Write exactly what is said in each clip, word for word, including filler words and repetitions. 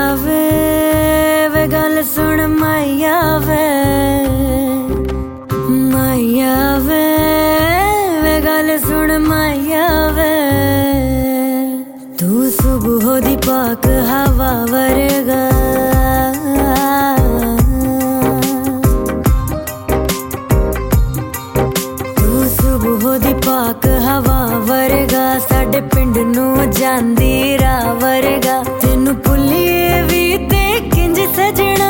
वे वे गल सुन माया वे माया वे वे गल सुन माया वे तू सुबह दी पाक हवा वर्गा तू सुबह दी पाक हवा वर्गा साडे पिंड नू जांदी राह वर्गा तेनू भुल्लिए भी ते किंज सजना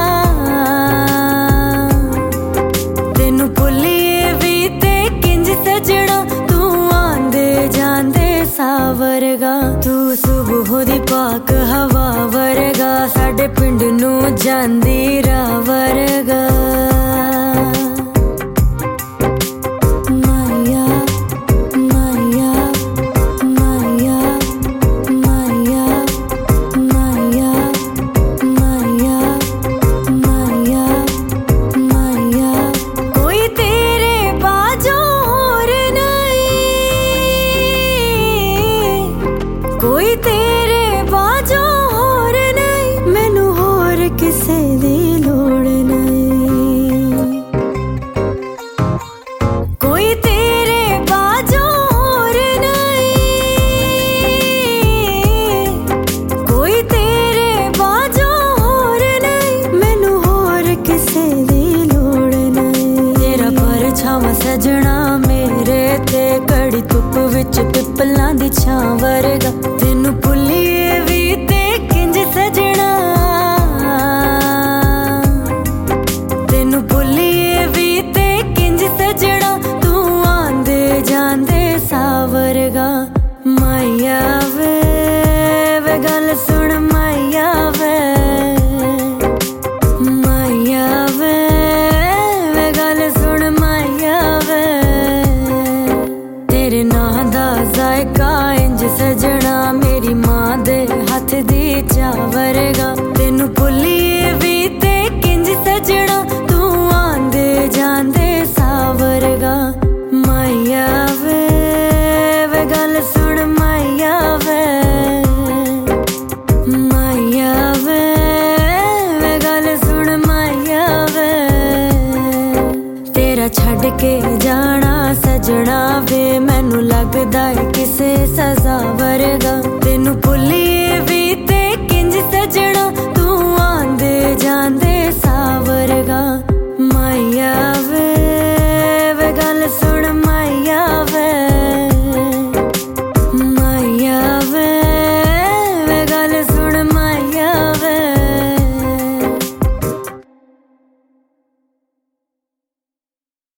तेनू भुल्लिए भी ते किंज सजना तू आंदे जांदे सावरगा तू सुबह दी पाक हवा वर्गा साडे पिंड नू जांदी राह वर्गा कोई तेरे बाजों होर नहीं मैनू होर किसे दी लोड़ नहीं कोई तेरे बाजों होर नहीं कोई तेरे बाजों होर नहीं मैनू होर किसे दी लोड़ नहीं तेरा परछावां सजना मेरे ते कड़ी धुप विच पिपलां दी छां वर्गा तेनू भुल्लिए भी ते किंज सजना तेनू भुल्लिए भी ते किंज सजना तू आंदे जांदे सावरगा माया वे वे गल सुन माया वे माया वे वे गल सुन माया वे तेरे नां दा जायका इंज सजना मेरी मां दे हाथ दी चावरगा तेनू भुल्लिए भी ते किंज सजना तू आंदे जांदे सावरगा माया वे वे गल सुन माया वे माया वे वे गल सुन माया वे तेरा छड़ के जाना सजना वे मैनू लगदा है किसे सजा वर्गा तेनू भुल्लिए